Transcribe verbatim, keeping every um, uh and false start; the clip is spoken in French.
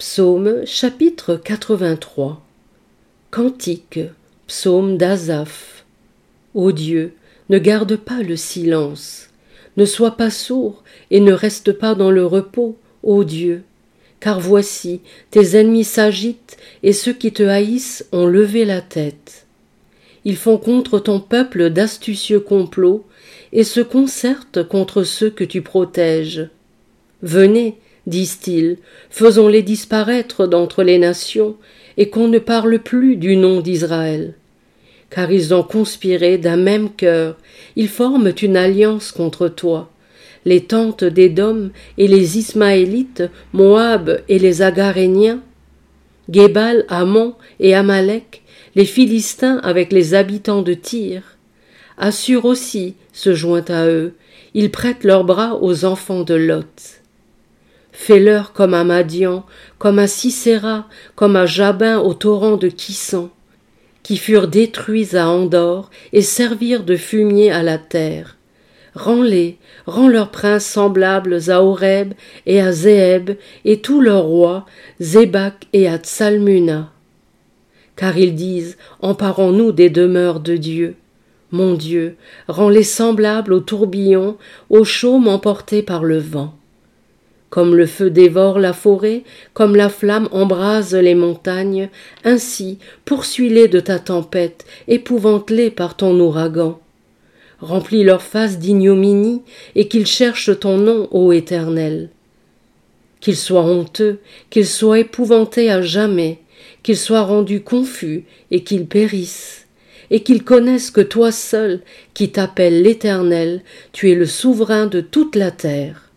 Psaume chapitre quatre-vingt-trois. Cantique, psaume d'Asaph. Ô Dieu, ne garde pas le silence, ne sois pas sourd et ne reste pas dans le repos, ô Dieu, car voici, tes ennemis s'agitent et ceux qui te haïssent ont levé la tête. Ils font contre ton peuple d'astucieux complots et se concertent contre ceux que tu protèges. Venez, disent-ils, faisons-les disparaître d'entre les nations, et qu'on ne parle plus du nom d'Israël. Car ils ont conspiré d'un même cœur, ils forment une alliance contre toi. Les tentes d'Édom et les Ismaélites, Moab et les Agaréniens, Gébal, Ammon et Amalek, les Philistins avec les habitants de Tyr. Assur aussi se joint à eux, ils prêtent leurs bras aux enfants de Lot. Fais-leur comme à Madian, comme à Sisera, comme à Jabin au torrent de Kisson, qui furent détruits à Endor et servirent de fumier à la terre. Rends-les, rends leurs princes semblables à Horeb et à Zéeb et tous leurs rois, Zébak et à Tsalmuna. Car ils disent, emparons-nous des demeures de Dieu. Mon Dieu, rends-les semblables au tourbillon, aux chaumes emportés par le vent. Comme le feu dévore la forêt, comme la flamme embrase les montagnes, ainsi poursuis-les de ta tempête, épouvante-les par ton ouragan. Remplis leur face d'ignominie, et qu'ils cherchent ton nom, ô Éternel. Qu'ils soient honteux, qu'ils soient épouvantés à jamais, qu'ils soient rendus confus, et qu'ils périssent, et qu'ils connaissent que toi seul, qui t'appelles l'Éternel, tu es le souverain de toute la terre.